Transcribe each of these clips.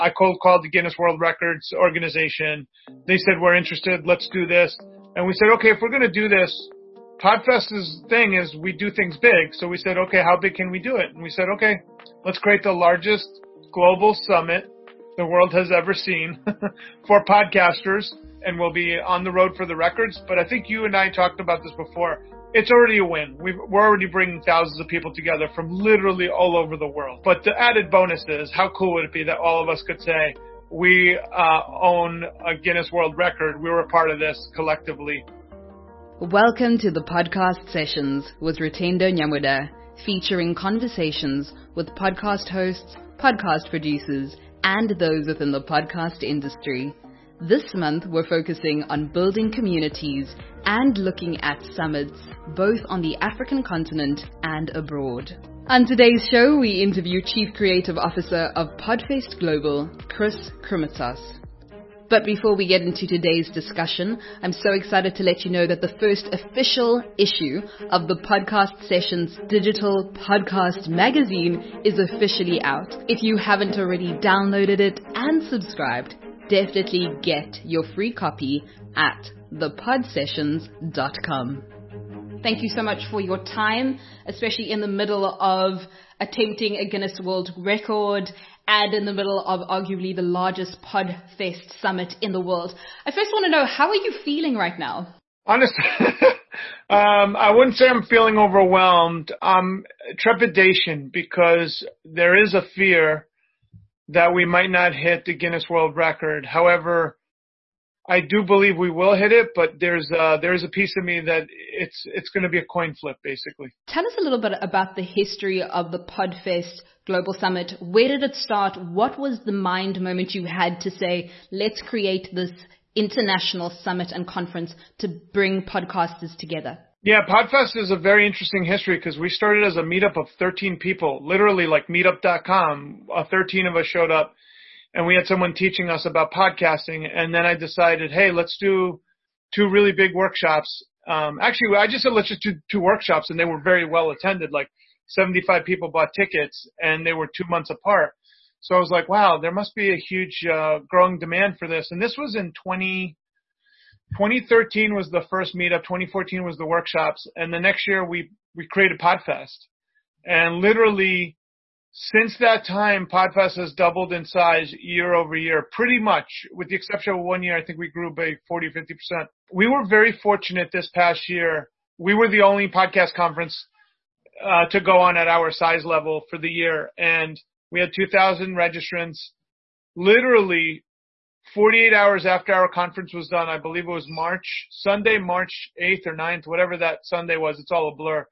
I cold called the Guinness World Records organization. They said, we're interested. Let's do this. And we said, okay, if we're going to do this, Podfest's thing is we do things big. So we said, okay, how big can we do it? And we said, okay, let's create the largest global summit the world has ever seen for podcasters. And we'll be on the road for the records. But I think you and I talked about this before. It's already a win. We're already bringing thousands of people together from literally all over the world. But the added bonus is, how cool would it be that all of us could say, we own a Guinness World Record. We were a part of this collectively. Welcome to the Podcast Sessions with Rutendo Nyamuda, featuring conversations with podcast hosts, podcast producers, and those within the podcast industry. This month, we're focusing on building communities and looking at summits, both on the African continent and abroad. On today's show, we interview Chief Creative Officer of Podfest Global, Chris Krimitas. But before we get into today's discussion, I'm so excited to let you know that the first official issue of the Podcast Sessions digital podcast magazine is officially out. If you haven't already downloaded it and subscribed, definitely get your free copy at thepodsessions.com. Thank you so much for your time, especially in the middle of attempting a Guinness World Record and in the middle of arguably the largest Podfest summit in the world. I first want to know, how are you feeling right now? Honestly, I wouldn't say I'm feeling overwhelmed. Trepidation, because there is a fear that we might not hit the Guinness World Record. However, I do believe we will hit it, but there's a piece of me that it's going to be a coin flip, basically. Tell us a little bit about the history of the Podfest Global Summit. Where did it start? What was the mind moment you had to say, let's create this international summit and conference to bring podcasters together? Yeah, Podfest is a very interesting history because we started as a meetup of 13 people, literally like meetup.com. 13 of us showed up, and we had someone teaching us about podcasting. And then I decided, hey, let's do two really big workshops. Actually, I just said, let's just do two workshops, and they were very well attended. Like 75 people bought tickets, and they were 2 months apart. So I was like, wow, there must be a huge growing demand for this. And this was in 2013 was the first meetup. 2014 was the workshops. And the next year we created Podfest. And literally since that time, Podfest has doubled in size year over year, pretty much, with the exception of 1 year. I think we grew by 40, 50%. We were very fortunate this past year. We were the only podcast conference to go on at our size level for the year. And we had 2,000 registrants. Literally 48 hours after our conference was done, I believe it was Sunday, March 8th or 9th, whatever that Sunday was, it's all a blur.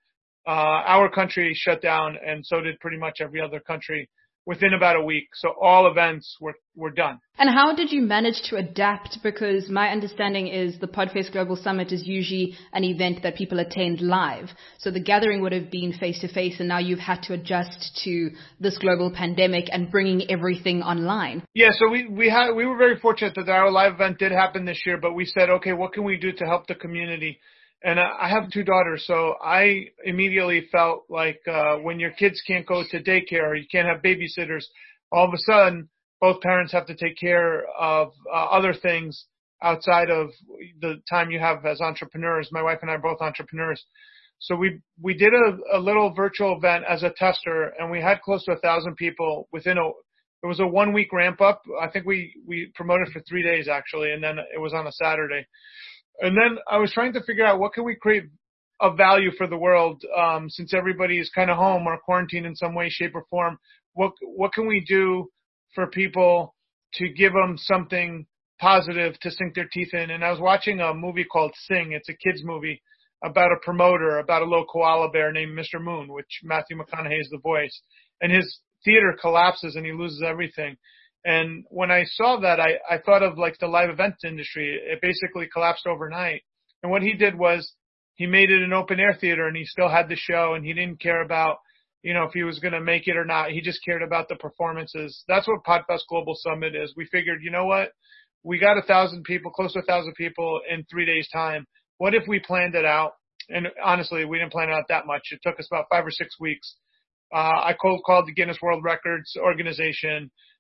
Our country shut down, and so did pretty much every other country within about a week. So all events were done. And how did you manage to adapt? Because my understanding is the Podfest Global Summit is usually an event that people attend live. So the gathering would have been face-to-face, and now you've had to adjust to this global pandemic and bringing everything online. Yeah, so we were very fortunate that our live event did happen this year, but we said, okay, what can we do to help the community? And I have 2 daughters, so I immediately felt like when your kids can't go to daycare or you can't have babysitters, all of a sudden both parents have to take care of other things outside of the time you have as entrepreneurs. My wife and I are both entrepreneurs. So we did a little virtual event as a tester, and we had close to 1,000 people it was a 1 week ramp up. I think we promoted for 3 days actually, and then it was on a Saturday. And then I was trying to figure out what can we create of value for the world, since everybody is kind of home or quarantined in some way, shape, or form. What can we do for people to give them something positive to sink their teeth in? And I was watching a movie called Sing. It's a kids movie about a promoter, about a little koala bear named Mr. Moon, which Matthew McConaughey is the voice. And his theater collapses and he loses everything. And when I saw that, I thought of like the live event industry. It basically collapsed overnight. And what he did was he made it an open air theater, and he still had the show, and he didn't care about, if he was going to make it or not. He just cared about the performances. That's what Podfest Global Summit is. We figured, you know what? We got 1,000 people, close to 1,000 people in 3 days time. What if we planned it out? And honestly, we didn't plan it out that much. It took us about 5 or 6 weeks. I cold called the Guinness World Records organization.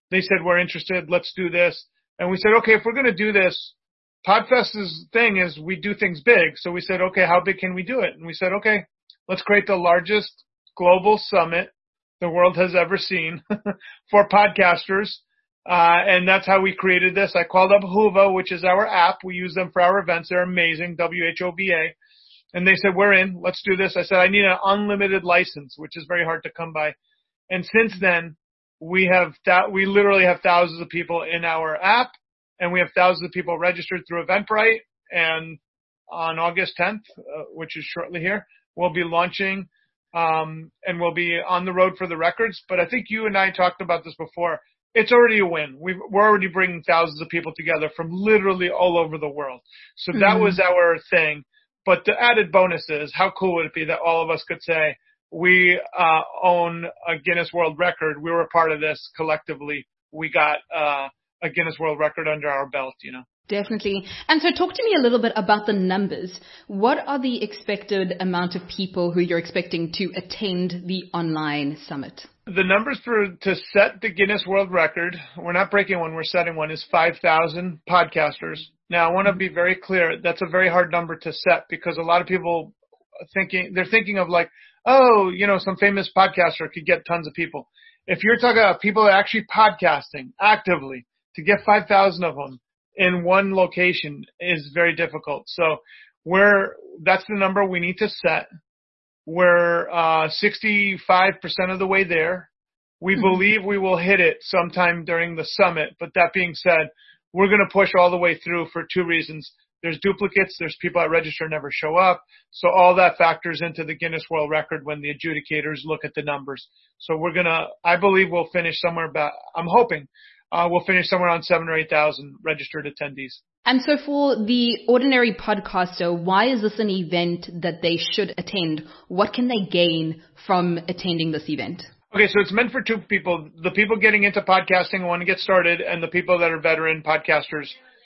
They said, we're interested. Let's do this. And we said, okay, if we're going to do this, Podfest's thing is we do things big. So we said, okay, how big can we do it? And we said, okay, let's create the largest global summit the world has ever seen for podcasters. And that's how we created this. I called up Whova, which is our app. We use them for our events. They're amazing, WHOVA. And they said, we're in. Let's do this. I said, I need an unlimited license, which is very hard to come by. And since then, we literally have thousands of people in our app, and we have thousands of people registered through Eventbrite. And on August 10th, which is shortly here, we'll be launching, and we'll be on the road for the records. But I think you and I talked about this before. It's already a win. We're already bringing thousands of people together from literally all over the world. So that was our thing. But the added bonus is, how cool would it be that all of us could say, we own a Guinness World Record. We were a part of this collectively. We got a Guinness World Record under our belt, you know. Definitely. And so talk to me a little bit about the numbers. What are the expected amount of people who you're expecting to attend the online summit? The numbers to set the Guinness World Record, we're not breaking one, we're setting one, is 5,000 podcasters. Now, I want to be very clear. That's a very hard number to set because a lot of people they're thinking of like, oh, you know, some famous podcaster could get tons of people. If you're talking about people that are actually podcasting actively, to get 5,000 of them in one location is very difficult. So that's the number we need to set. We're 65% of the way there. We believe we will hit it sometime during the summit. But that being said, we're going to push all the way through for two reasons. There's duplicates. There's people that register and never show up. So all that factors into the Guinness World Record when the adjudicators look at the numbers. So I believe we'll finish somewhere about, I'm hoping, we'll finish somewhere around 7,000 or 8,000 registered attendees. And so for the ordinary podcaster, why is this an event that they should attend? What can they gain from attending this event? Okay, so it's meant for two people, the people getting into podcasting and want to get started and the people that are veteran podcasters.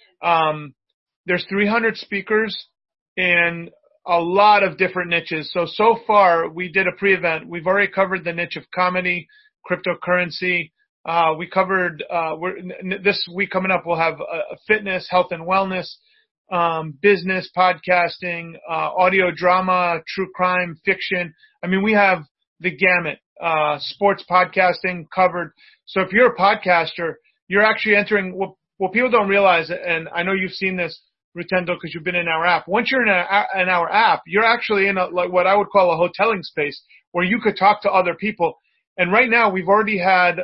There's 300 speakers in a lot of different niches. So far, we did a pre-event. We've already covered the niche of comedy, cryptocurrency. We covered, this week coming up, we'll have fitness, health and wellness, business, podcasting, audio drama, true crime, fiction. I mean, we have the gamut, sports podcasting covered. So if you're a podcaster, you're actually entering what people don't realize, and I know you've seen this, Rutendo, because you've been in our app. Once you're in our app, you're actually in like what I would call a hoteling space where you could talk to other people. And right now we've already had,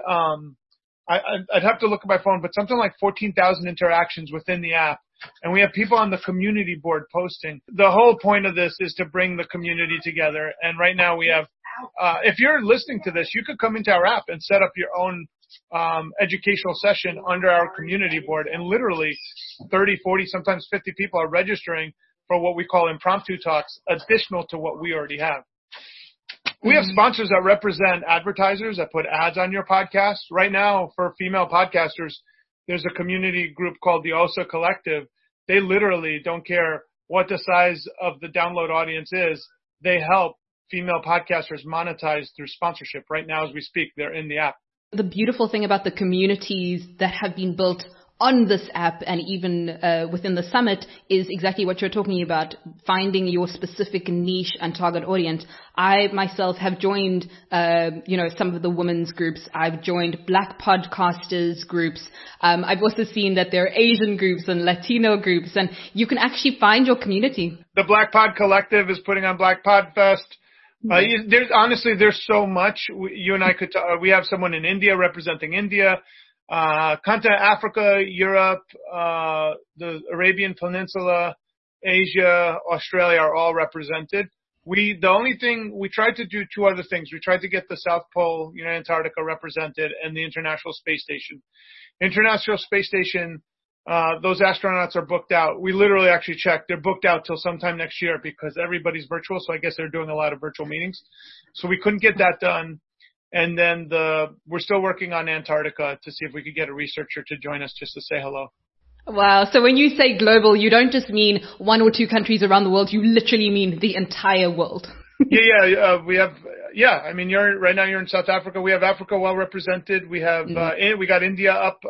I'd have to look at my phone, but something like 14,000 interactions within the app. And we have people on the community board posting. The whole point of this is to bring the community together. And right now we have, if you're listening to this, you could come into our app and set up your own educational session under our community board, and literally 30, 40, sometimes 50 people are registering for what we call impromptu talks, additional to what we already have. We have sponsors that represent advertisers that put ads on your podcast. Right now, for female podcasters, there's a community group called the OSA Collective. They literally don't care what the size of the download audience is. They help female podcasters monetize through sponsorship. Right now, as we speak, they're in the app. The beautiful thing about the communities that have been built on this app and even within the summit is exactly what you're talking about, finding your specific niche and target audience. I myself have joined, some of the women's groups. I've joined Black podcasters groups. I've also seen that there are Asian groups and Latino groups, and you can actually find your community. The Black Pod Collective is putting on Black Pod Fest. There's so much. You and I could talk. We have someone in India representing India, continent Africa, Europe, the Arabian Peninsula, Asia, Australia are all represented. We tried to do two other things. We tried to get the South Pole, Antarctica represented, and the International Space Station. International Space Station, those astronauts are booked out. We literally actually checked. They're booked out till sometime next year because everybody's virtual. So I guess they're doing a lot of virtual meetings. So we couldn't get that done. And then we're still working on Antarctica to see if we could get a researcher to join us just to say hello. Wow. So when you say global, you don't just mean one or two countries around the world. You literally mean the entire world. We have, I mean, right now you're in South Africa. We have Africa well represented. We have, we got India up,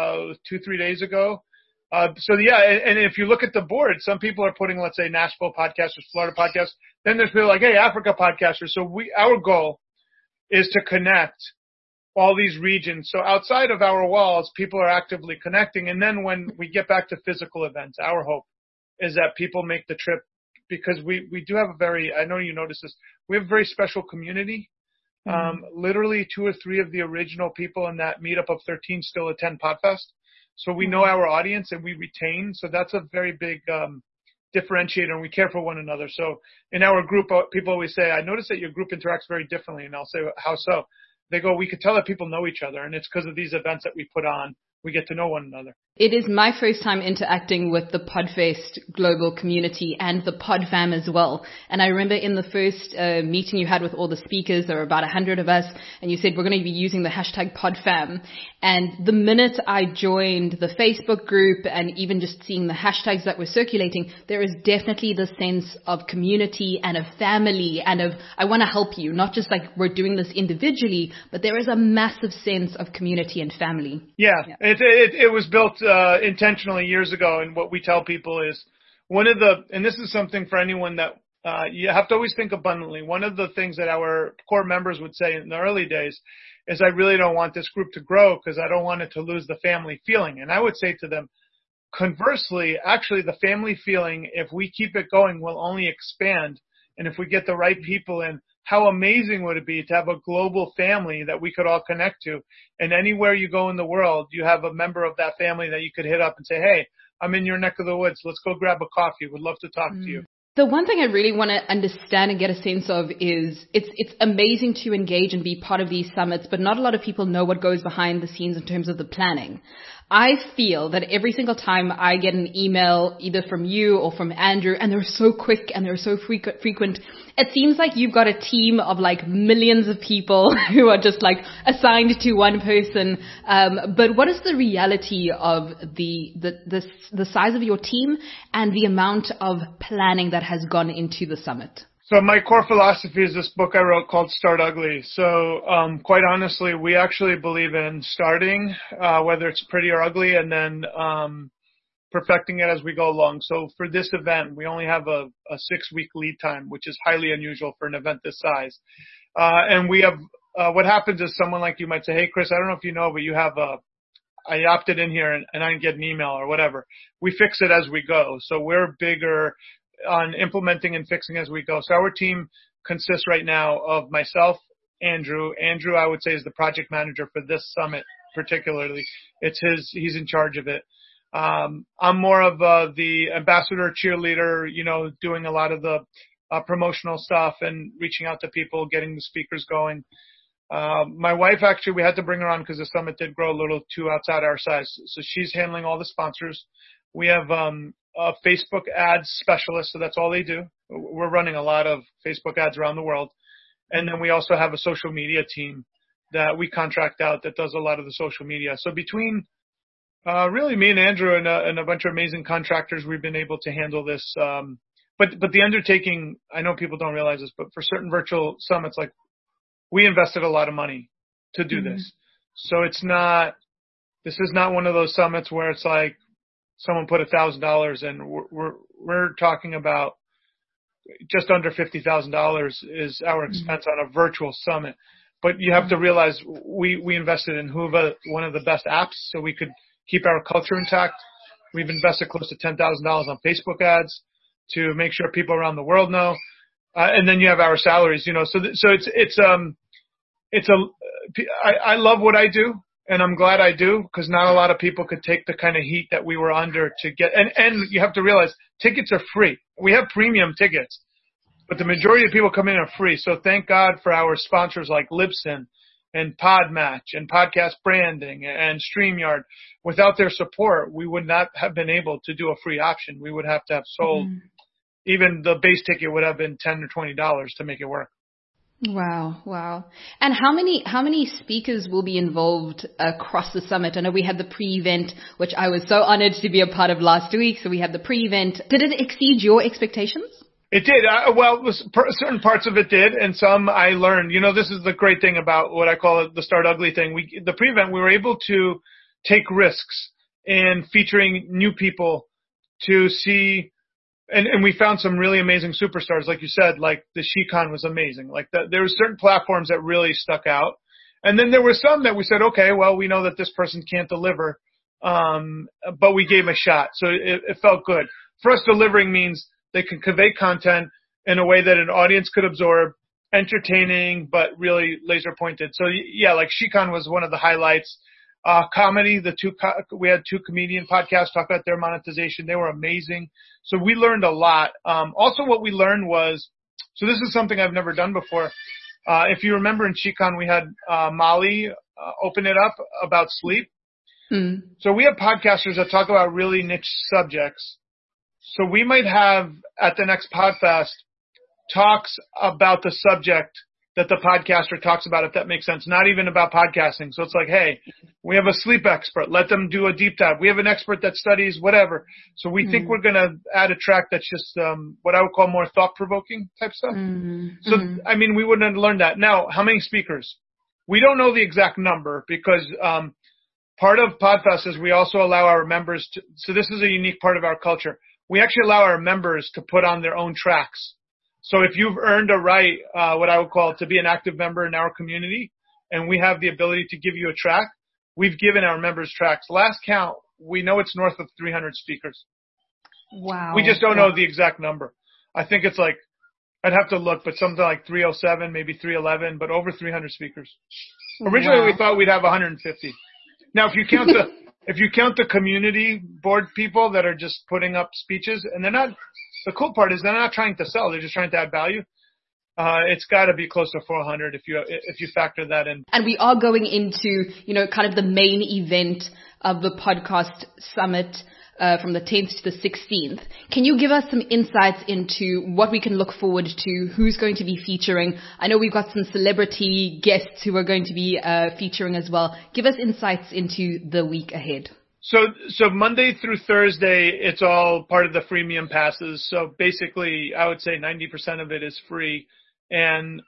2-3 days ago. And if you look at the board, some people are putting, let's say, Nashville podcasters, Florida podcasters. Then there's people like, hey, Africa podcasters. So our goal is to connect all these regions. So outside of our walls, people are actively connecting. And then when we get back to physical events, our hope is that people make the trip, because we do have I know you noticed this, we have a very special community. Literally 2 or 3 of the original people in that meetup of 13 still attend Podfest. So we know our audience and we retain. So that's a very big differentiator, and we care for one another. So in our group, people always say, I notice that your group interacts very differently. And I'll say, how so? They go, we could tell that people know each other, and it's because of these events that we put on. We get to know one another. It is my first time interacting with the Podfest global community and the PodFam as well. And I remember in the first meeting you had with all the speakers, there were about 100 of us, and you said we're going to be using the hashtag PodFam. And the minute I joined the Facebook group and even just seeing the hashtags that were circulating, there is definitely the sense of community and of family and of, I want to help you, not just like we're doing this individually, but there is a massive sense of community and family. Yeah. It was built intentionally years ago, and what we tell people is and this is something for anyone that you have to always think abundantly. One of the things that our core members would say in the early days is, I really don't want this group to grow because I don't want it to lose the family feeling. And I would say to them, conversely, actually the family feeling, if we keep it going, will only expand. And if we get the right people in, how amazing would it be to have a global family that we could all connect to? And anywhere you go in the world, you have a member of that family that you could hit up and say, hey, I'm in your neck of the woods. Let's go grab a coffee. Would love to talk to you. The one thing I really want to understand and get a sense of is it's amazing to engage and be part of these summits, but not a lot of people know what goes behind the scenes in terms of the planning. I feel that every single time I get an email, either from you or from Andrew, and they're so quick and they're so frequent, it seems like you've got a team of like millions of people who are just like assigned to one person. But what is the reality of the size of your team and the amount of planning that has gone into the summit? So my core philosophy is this book I wrote called Start Ugly. So quite honestly, we actually believe in starting, whether it's pretty or ugly, and then perfecting it as we go along. So for this event, we only have a 6-week lead time, which is highly unusual for an event this size. And we have what happens is someone like you might say, hey, Chris, I don't know if you know, but you have I opted in here and I didn't get an email or whatever. We fix it as we go. So we're bigger on implementing and fixing as we go. So our team consists right now of myself, Andrew. Andrew, I would say, is the project manager for this summit particularly. He's in charge of it. I'm more of the ambassador cheerleader, doing a lot of the promotional stuff and reaching out to people, getting the speakers going. My wife, actually, we had to bring her on because the summit did grow a little too outside our size. So she's handling all the sponsors. We have a Facebook ads specialist, so that's all they do. We're running a lot of Facebook ads around the world. And then we also have a social media team that we contract out that does a lot of the social media. So between really me and Andrew and a bunch of amazing contractors, we've been able to handle this. But the undertaking, I know people don't realize this, but for certain virtual summits, like we invested a lot of money to do this. So this is not one of those summits where it's like, someone put $1,000 and we're talking about just under $50,000 is our expense on a virtual summit. But you have to realize we invested in Whova, one of the best apps, so we could keep our culture intact. We've invested close to $10,000 on Facebook ads to make sure people around the world know. And then you have our salaries, I love what I do. And I'm glad I do, because not a lot of people could take the kind of heat that we were under to get. And you have to realize tickets are free. We have premium tickets, but the majority of people come in are free. So thank God for our sponsors like Libsyn and Podmatch and Podcast Branding and StreamYard. Without their support, we would not have been able to do a free option. We would have to have sold. Even the base ticket would have been $10 or $20 to make it work. Wow. And how many speakers will be involved across the summit? I know we had the pre-event, which I was so honored to be a part of last week. So we had the pre-event. Did it exceed your expectations? It did. Certain parts of it did, and some I learned. This is the great thing about what I call the Start Ugly thing. The pre-event, we were able to take risks in featuring new people to see, and we found some really amazing superstars, like you said, like the Shikhan was amazing. Like there were certain platforms that really stuck out, and then there were some that we said, okay, well, we know that this person can't deliver, but we gave them a shot, so it felt good. For us, delivering means they can convey content in a way that an audience could absorb, entertaining, but really laser pointed. So yeah, like Shikhan was one of the highlights. Comedy, we had two comedian podcasts talk about their monetization. They were amazing. So we learned a lot. Also what we learned was, so this is something I've never done before. If you remember in Shikhan, we had Molly open it up about sleep. Mm. So we have podcasters that talk about really niche subjects. So we might have at the next PodFest talks about the subject that the podcaster talks about, if that makes sense, not even about podcasting. So it's like, hey, we have a sleep expert. Let them do a deep dive. We have an expert that studies whatever. So we think we're going to add a track that's just what I would call more thought-provoking type stuff. So, I mean, we wouldn't have learned that. Now, how many speakers? We don't know the exact number because part of PodFest is we also allow our members to, so this is a unique part of our culture. We actually allow our members to put on their own tracks. So if you've earned a right, what I would call to be an active member in our community, and we have the ability to give you a track, we've given our members tracks. Last count, we know it's north of 300 speakers. Wow. We just don't know the exact number. I think it's like, I'd have to look, but something like 307, maybe 311, but over 300 speakers. Originally, we thought we'd have 150. Now, if you count the community board people that are just putting up speeches, and they're not, the cool part is they're not trying to sell, they're just trying to add value. It's got to be close to 400 if you factor that in. And we are going into, kind of the main event of the podcast summit from the 10th to the 16th. Can you give us some insights into what we can look forward to, who's going to be featuring? I know we've got some celebrity guests who are going to be featuring as well. Give us insights into the week ahead. So Monday through Thursday, it's all part of the freemium passes. So basically, I would say 90% of it is free. And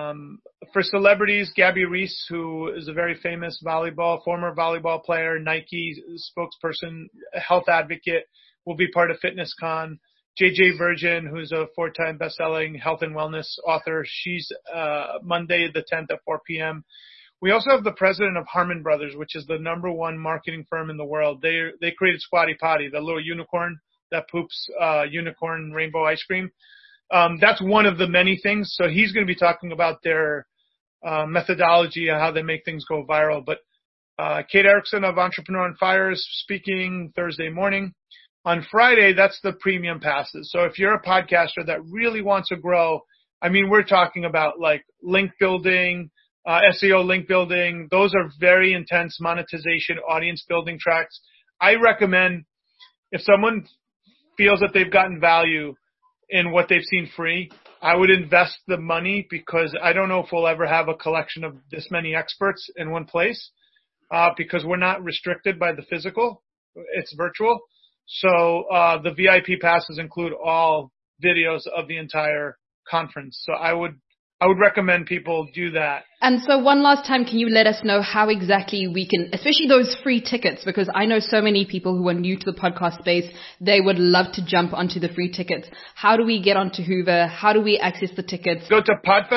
for celebrities, Gabby Reese, who is a very famous former volleyball player, Nike spokesperson, health advocate, will be part of FitnessCon. JJ Virgin, who's a 4-time best-selling health and wellness author, she's Monday the 10th at 4 p.m. We also have the president of Harmon Brothers, which is the #1 marketing firm in the world. They created Squatty Potty, the little unicorn that poops unicorn rainbow ice cream. That's one of the many things. So he's going to be talking about their methodology and how they make things go viral. But Kate Erickson of Entrepreneur on Fire is speaking Thursday morning. On Friday, that's the premium passes. So if you're a podcaster that really wants to grow, I mean, we're talking about like link building, SEO link building. Those are very intense monetization, audience building tracks. I recommend if someone feels that they've gotten value in what they've seen free, I would invest the money because I don't know if we'll ever have a collection of this many experts in one place because we're not restricted by the physical. It's virtual. So the VIP passes include all videos of the entire conference. So I would recommend people do that. And so one last time, can you let us know how exactly we can, especially those free tickets, because I know so many people who are new to the podcast space, they would love to jump onto the free tickets. How do we get onto Hoover? How do we access the tickets? Go to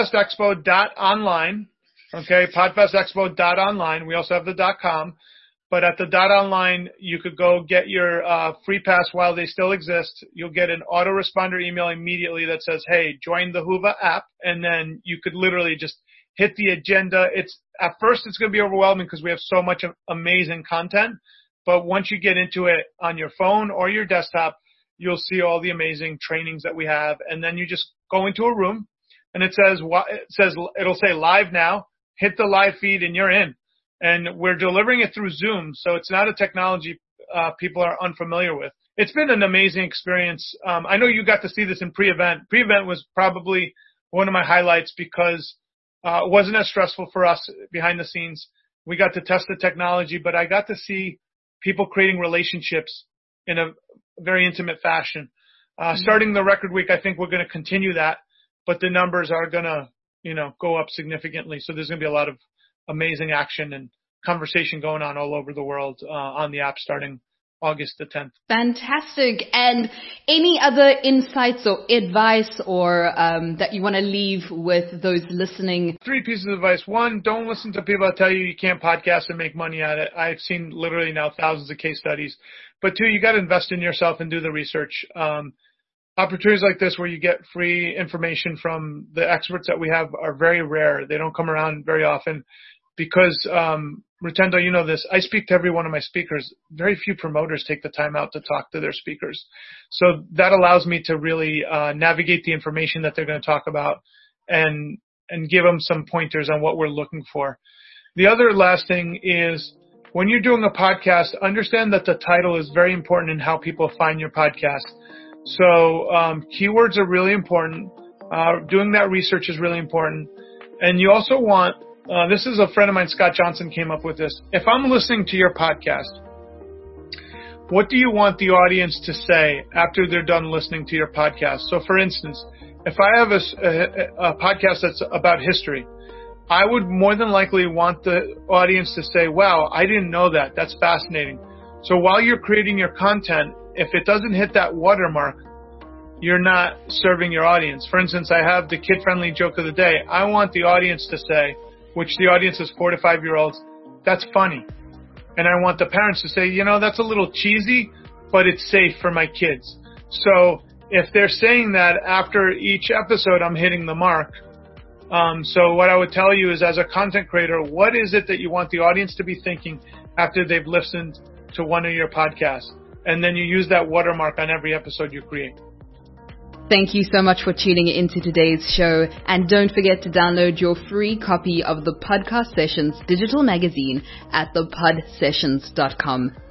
podfestexpo.online. Okay, podfestexpo.online. We also have the .com. But at the .online, you could go get your free pass while they still exist. You'll get an autoresponder email immediately that says, hey, join the Hoover app. And then you could literally just hit the agenda. At first, it's going to be overwhelming because we have so much amazing content. But once you get into it on your phone or your desktop, you'll see all the amazing trainings that we have. And then you just go into a room and it'll say live now, hit the live feed and you're in. And we're delivering it through Zoom, so it's not a technology people are unfamiliar with. It's been an amazing experience. I know you got to see this in pre-event. Pre-event was probably one of my highlights because it wasn't as stressful for us behind the scenes. We got to test the technology, but I got to see people creating relationships in a very intimate fashion. Starting the record week, I think we're going to continue that, but the numbers are going to, go up significantly. So there's going to be a lot of amazing action and conversation going on all over the world on the app starting August the 10th. Fantastic. And any other insights or advice or that you want to leave with those listening? 3 pieces of advice. 1, don't listen to people that tell you can't podcast and make money at it. I've seen literally now thousands of case studies. But 2, you got to invest in yourself and do the research. Opportunities like this where you get free information from the experts that we have are very rare. They don't come around very often because, Rutendo, you know this, I speak to every one of my speakers. Very few promoters take the time out to talk to their speakers. So that allows me to really navigate the information that they're going to talk about and give them some pointers on what we're looking for. The other last thing is when you're doing a podcast, understand that the title is very important in how people find your podcast. So keywords are really important. Doing that research is really important. And you also want, this is a friend of mine, Scott Johnson, came up with this. If I'm listening to your podcast, what do you want the audience to say after they're done listening to your podcast? So for instance, if I have a podcast that's about history, I would more than likely want the audience to say, wow, I didn't know that. That's fascinating. So while you're creating your content, if it doesn't hit that watermark, you're not serving your audience. For instance, I have the kid-friendly joke of the day. I want the audience to say, which the audience is 4 to 5 year olds, that's funny. And I want the parents to say, that's a little cheesy, but it's safe for my kids. So if they're saying that after each episode, I'm hitting the mark. So what I would tell you is, as a content creator, what is it that you want the audience to be thinking after they've listened to one of your podcasts? And then you use that watermark on every episode you create. Thank you so much for tuning into today's show. And don't forget to download your free copy of the Podcast Sessions digital magazine at thepodsessions.com.